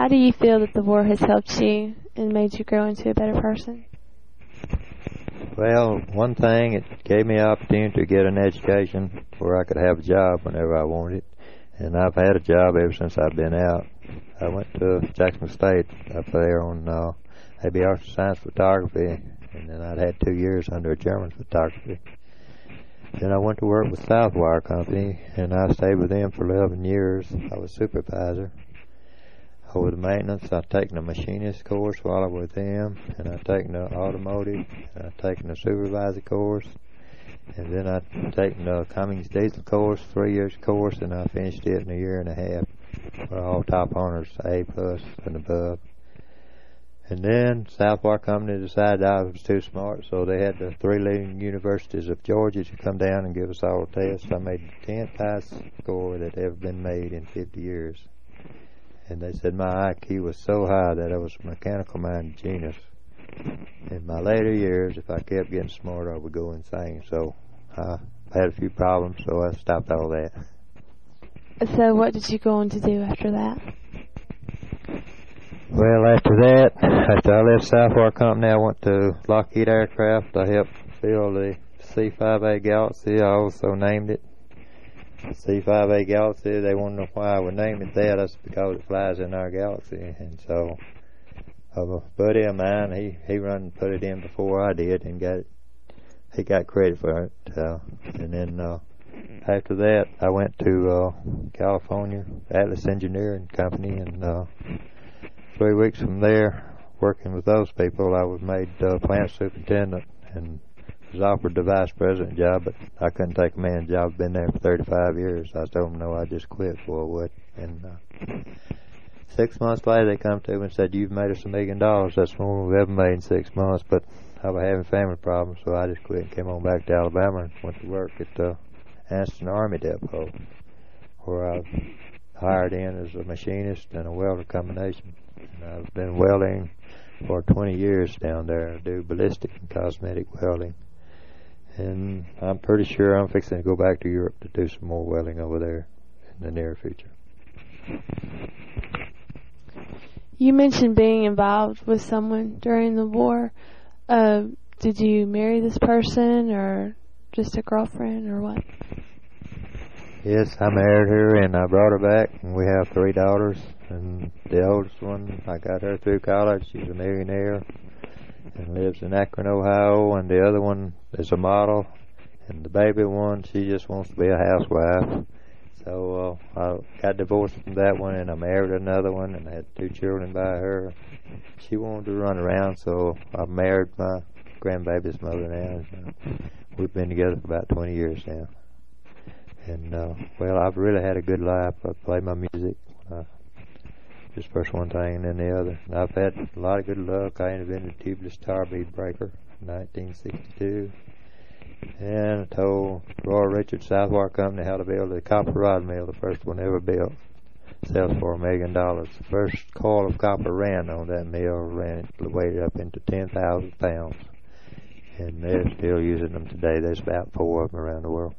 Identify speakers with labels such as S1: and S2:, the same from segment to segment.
S1: How do you feel that the war has helped you and made you grow into a better person?
S2: Well, one thing, it gave me an opportunity to get an education where I could have a job whenever I wanted. And I've had a job ever since I've been out. I went to Jackson State up there on A.B. Arts and Science Photography, and then I'd had 2 years under German photography. Then I went to work with Southwire Company, and I stayed with them for 11 years. I was supervisor. Over the maintenance, I'd taken a machinist course while I was with them, and I'd taken an automotive, and I'd taken a supervisor course, and then I'd taken a Cummings diesel course, 3 years course, and I finished it in a year and a half. We're all top honors, A+ and above. And then Southwire Company decided I was too smart, so they had the 3 leading universities of Georgia to come down and give us all a test. I made the 10th highest score that ever been made in 50 years. And they said my IQ was so high that I was a mechanical-minded genius. In my later years, if I kept getting smarter, I would go insane. So I had a few problems, so I stopped all that.
S1: So what did you go on to do after that?
S2: Well, after that, after I left Southwire Company, I went to Lockheed Aircraft. I helped build the C-5A Galaxy. I also named it C-5A Galaxy. They wanted to know why I would name it that. That's because it flies in our galaxy. And so a buddy of mine, he run and put it in before I did, and he got credit for it. And then after that, I went to California, Atlas Engineering Company, and 3 weeks from there, working with those people, I was made plant superintendent and was offered the vice president job, but I couldn't take a man's job. I've been there for 35 years. I told them no, I just quit before I would. And 6 months later, they come to me and said, "You've made us $1 million. That's more than we've ever made in 6 months." But I was having family problems, so I just quit and came on back to Alabama and went to work at Anston Army Depot, where I was hired in as a machinist and a welder combination. And I've been welding for 20 years down there. I do ballistic and cosmetic welding. And I'm pretty sure I'm fixing to go back to Europe to do some more welding over there in the near future.
S1: You mentioned being involved with someone during the war. Did you marry this person, or just a girlfriend, or what?
S2: Yes, I married her, and I brought her back, and we have 3 daughters. And the oldest one, I got her through college. She's a millionaire and lives in Akron, Ohio. And the other one is a model. And the baby one, she just wants to be a housewife. So I got divorced from that one, and I married another one, and I had 2 children by her. She wanted to run around, so I married my grandbaby's mother now. We've been together for about 20 years now. And, well, I've really had a good life. I play my music. Just first one thing and then the other. And I've had a lot of good luck. I invented the tubeless tar bead breaker in 1962. And I told Roy Richards, Southwire Company, how to build a copper rod mill, the first one ever built. Sells for $1 million. The first coil of copper ran on that mill, weighed up into 10,000 pounds. And they're still using them today. There's about 4 of them around the world.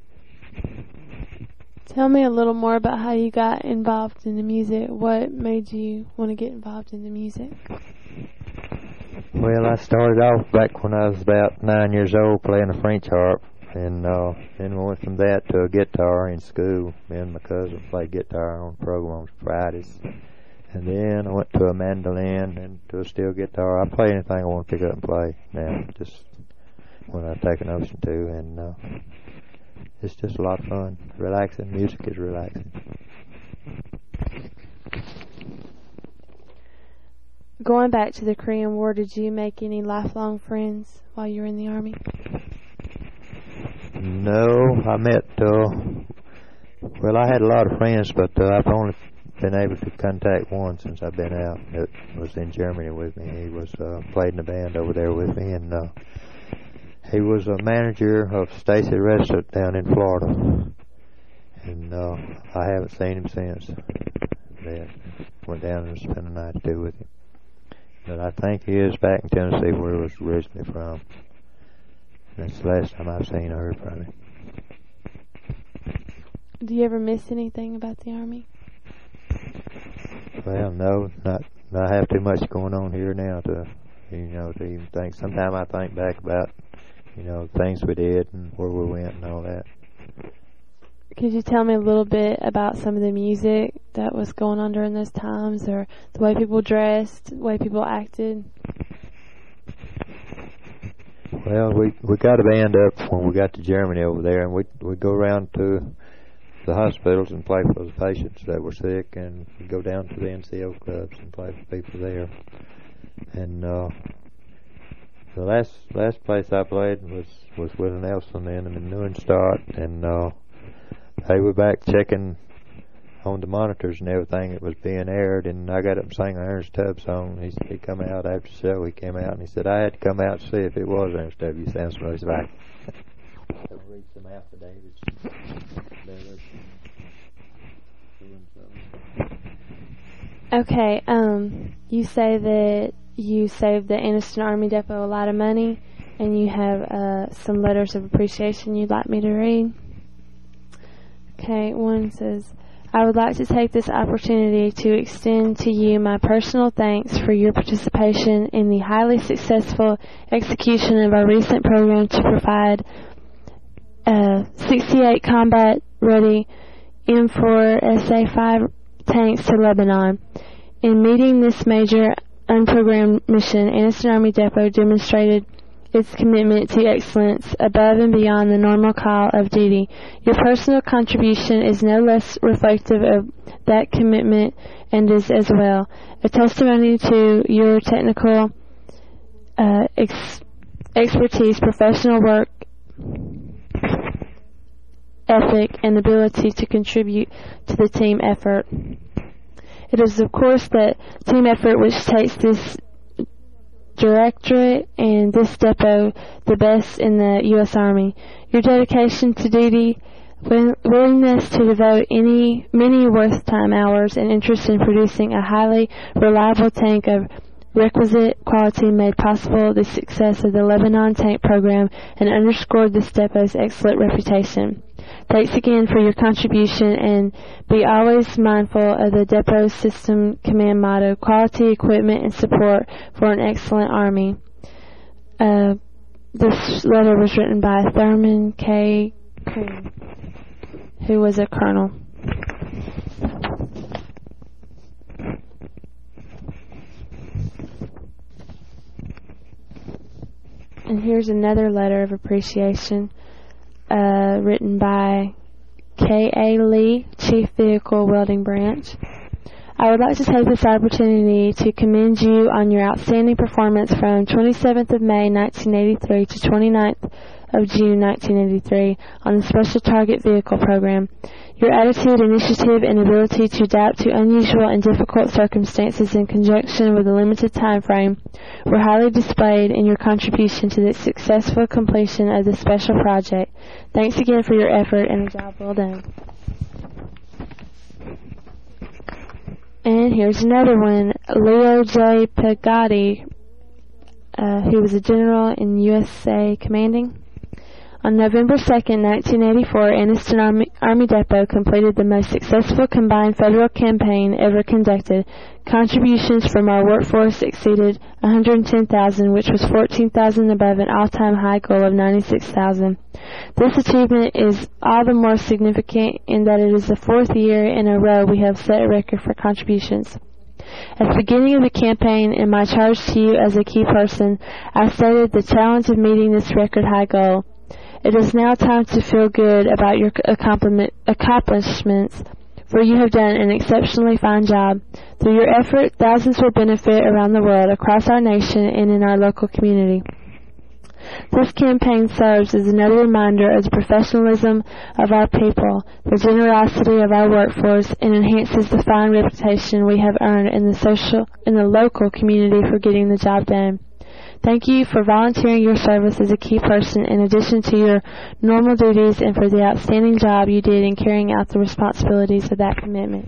S1: Tell me a little more about how you got involved in the music. What made you want to get involved in the music?
S2: Well, I started off back when I was about 9 years old playing a French harp, and then we went from that to a guitar in school. Me and my cousin played guitar on programs Fridays. And then I went to a mandolin and to a steel guitar. I play anything I want to pick up and play now, just when I take a notion to, and it's just a lot of fun, relaxing. Music is relaxing.
S1: Going back to the Korean War, did you make any lifelong friends while you were in the Army?
S2: No, I met, well, I had a lot of friends, but I've only been able to contact one since I've been out. It was in Germany with me. He was played in the band over there with me, and he was a manager of Stacy Restaurant down in Florida, and I haven't seen him since. Went down and spent a night or 2 with him. But I think he is back in Tennessee, where he was originally from. That's the last time I've seen or heard from him.
S1: Do you ever miss anything about the Army?
S2: Well, no, not have too much going on here now to even think. Sometimes I think back about, things we did and where we went and all that.
S1: Could you tell me a little bit about some of the music that was going on during those times, or the way people dressed, the way people acted?
S2: Well, we got a band up when we got to Germany over there, and we'd go around to the hospitals and play for the patients that were sick, and we'd go down to the NCO clubs and play for people there. And the last place I played was Willie Nelson then in Neuenstadt, and they were back checking on the monitors and everything that was being aired, and I got up and sang an Ernest Tubb song. He come out after the show. He came out and he said I had to come out to see if it was Ernest Tubb. You sound so back. So read some affidavits.
S1: Okay, you say that you saved the Anniston Army Depot a lot of money, and you have some letters of appreciation you'd like me to read. Okay, one says, I would like to take this opportunity to extend to you my personal thanks for your participation in the highly successful execution of our recent program to provide 68 combat-ready M4 SA-5 tanks to Lebanon. In meeting this major unprogrammed mission, Anniston Army Depot demonstrated its commitment to excellence above and beyond the normal call of duty. Your personal contribution is no less reflective of that commitment and is as well a testimony to your technical expertise, professional work ethic, and ability to contribute to the team effort. It is, of course, that team effort which takes this directorate and this depot the best in the U.S. Army. Your dedication to duty, willingness to devote many worth time hours, and interest in producing a highly reliable tank of requisite quality made possible the success of the Lebanon tank program and underscored this depot's excellent reputation. Thanks again for your contribution, and be always mindful of the depot system command motto, quality equipment and support for an excellent Army. This letter was written by Thurman K. Coon, who was a colonel. And here's another letter of appreciation written by K.A. Lee, Chief Vehicle Welding Branch. I would like to take this opportunity to commend you on your outstanding performance from 27th of May 1983 to 29th of June 1983 on the Special Target Vehicle Program. Your attitude, initiative, and ability to adapt to unusual and difficult circumstances in conjunction with a limited time frame were highly displayed in your contribution to the successful completion of the special project. Thanks again for your effort and a job well done. And here's another one. Leo J. Pagatti, who was a general in USA Commanding. On November 2nd, 1984, Anniston Army Depot completed the most successful combined federal campaign ever conducted. Contributions from our workforce exceeded 110,000, which was 14,000 above an all-time high goal of 96,000. This achievement is all the more significant in that it is the fourth year in a row we have set a record for contributions. At the beginning of the campaign, in my charge to you as a key person, I stated the challenge of meeting this record high goal. It is now time to feel good about your accomplishments, for you have done an exceptionally fine job. Through your effort, thousands will benefit around the world, across our nation, and in our local community. This campaign serves as another reminder of the professionalism of our people, the generosity of our workforce, and enhances the fine reputation we have earned in the local community for getting the job done. Thank you for volunteering your service as a key person in addition to your normal duties, and for the outstanding job you did in carrying out the responsibilities of that commitment.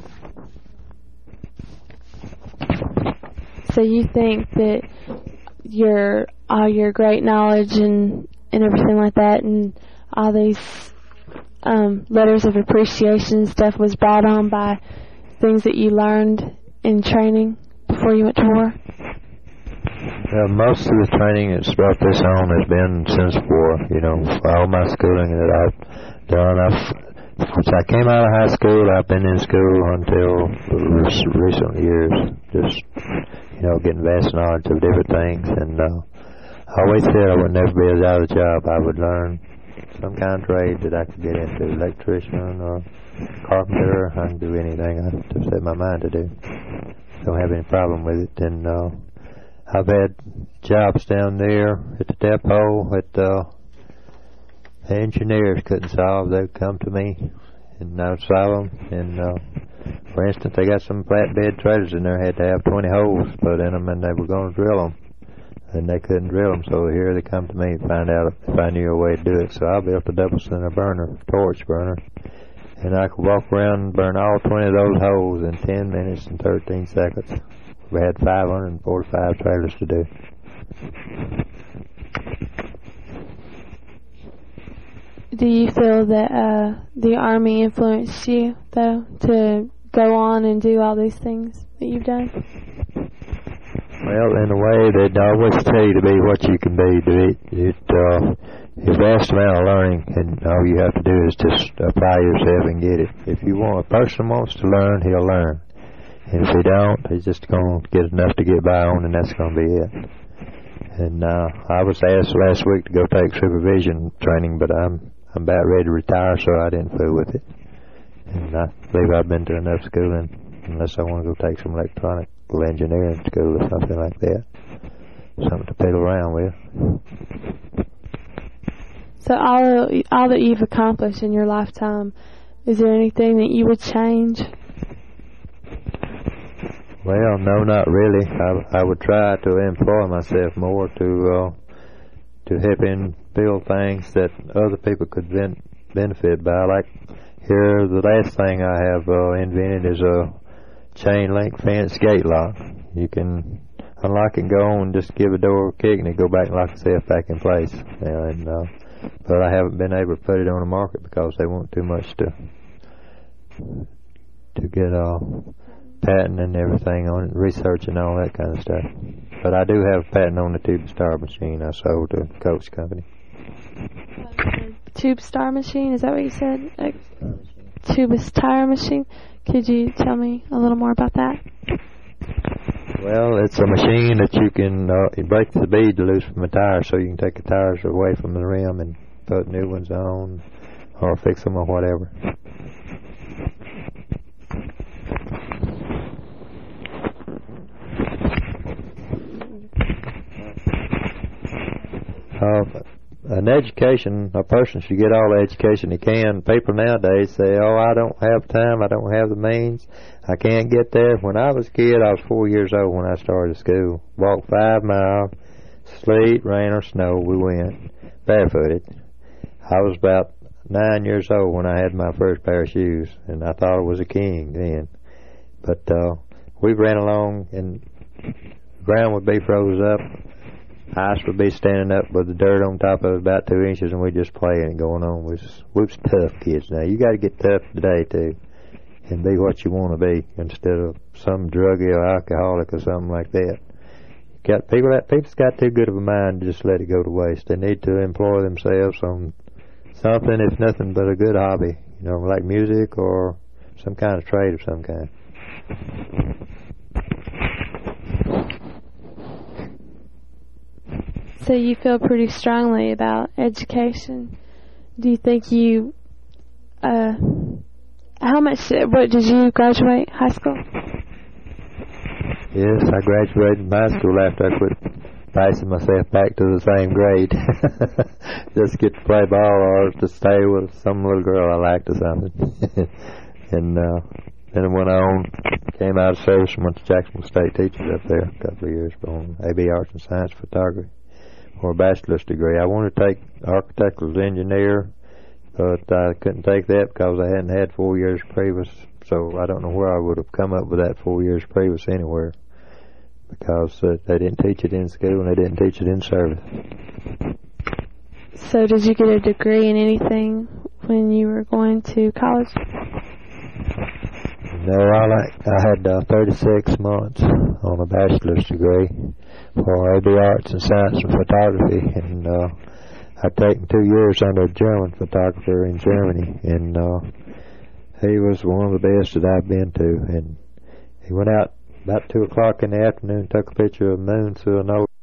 S1: So you think that all your great knowledge and everything like that, and all these letters of appreciation stuff was brought on by things that you learned in training before you went to war?
S2: Most of the training that's brought this on has been since war. You know, all my schooling that I've done, since I came out of high school, I've been in school until recent years, just, you know, getting vast knowledge of different things. And I always said I would never be out of a job. I would learn some kind of trade that I could get into, electrician or carpenter. I can do anything I just set my mind to do. Don't have any problem with it. And I've had jobs down there at the depot that engineers couldn't solve. They'd come to me and I would solve them. And for instance, they got some flatbed trailers in there, had to have 20 holes put in them, and they were going to drill them. And they couldn't drill them, so here they come to me to find out if I knew a way to do it. So I built a double center burner, torch burner, and I could walk around and burn all 20 of those holes in 10 minutes and 13 seconds. We had 545 trailers to do.
S1: Do you feel that the Army influenced you, though, to go on and do all these things that you've done?
S2: Well, in a way, they'd always tell you to be what you can be. It's a vast amount of learning, and all you have to do is just apply yourself and get it. If a person wants to learn, he'll learn. And if he don't, he's just going to get enough to get by on, and that's going to be it. And I was asked last week to go take supervision training, but I'm about ready to retire, so I didn't fool with it. And I believe I've been to enough schooling, unless I want to go take some electronic engineering school or something like that. Something to fiddle around with.
S1: So all that you've accomplished in your lifetime, is there anything that you would change?
S2: Well, no, not really. I would try to employ myself more to help in build things that other people could benefit by. Like here, the last thing I have invented is a chain link fence gate lock. You can unlock and go on and just give a door a kick and it go back and lock itself back in place. And but I haven't been able to put it on the market because they want too much to get patent and everything on it, research and all that kind of stuff. But I do have a patent on the tube star machine I sold to Coach Company.
S1: Tube star machine, is that what you said? Tube tire machine? Could you tell me a little more about that?
S2: Well, it's a machine that you can break the bead loose from a tire, so you can take the tires away from the rim and put new ones on or fix them or whatever. An education, a person should get all the education he can. People nowadays say, oh, I don't have time, I don't have the means, I can't get there. When I was a kid, I was 4 years old when I started school. Walked 5 miles, sleet, rain, or snow, we went, barefooted. I was about 9 years old when I had my first pair of shoes, and I thought I was a king then. But we ran along, and the ground would be froze up. Ice would be standing up with the dirt on top of it about 2 inches, and we just playing and going on. We was tough kids. Now you got to get tough today too, and be what you want to be instead of some druggie or alcoholic or something like that. People's got too good of a mind to just let it go to waste. They need to employ themselves on something, if nothing but a good hobby, you know, like music or some kind of trade of some kind.
S1: So you feel pretty strongly about education. Do you think what did you graduate high school?
S2: Yes, I graduated high school after I quit passing myself back to the same grade. Just get to play ball or to stay with some little girl I liked or something. And then I went on, came out of service and went to Jacksonville State teaching up there a couple of years on AB Arts and Science Photography for a bachelor's degree. I wanted to take architectural engineer, but I couldn't take that because I hadn't had 4 years previous, so I don't know where I would have come up with that 4 years previous anywhere, because they didn't teach it in school and they didn't teach it in service.
S1: So did you get a degree in anything when you were going to college?
S2: No, I had 36 months on a bachelor's degree for AB Arts and Science and Photography, and I'd taken 2 years under a German photographer in Germany, and he was one of the best that I've been to. And he went out about 2 o'clock in the afternoon, took a picture of the moon through an old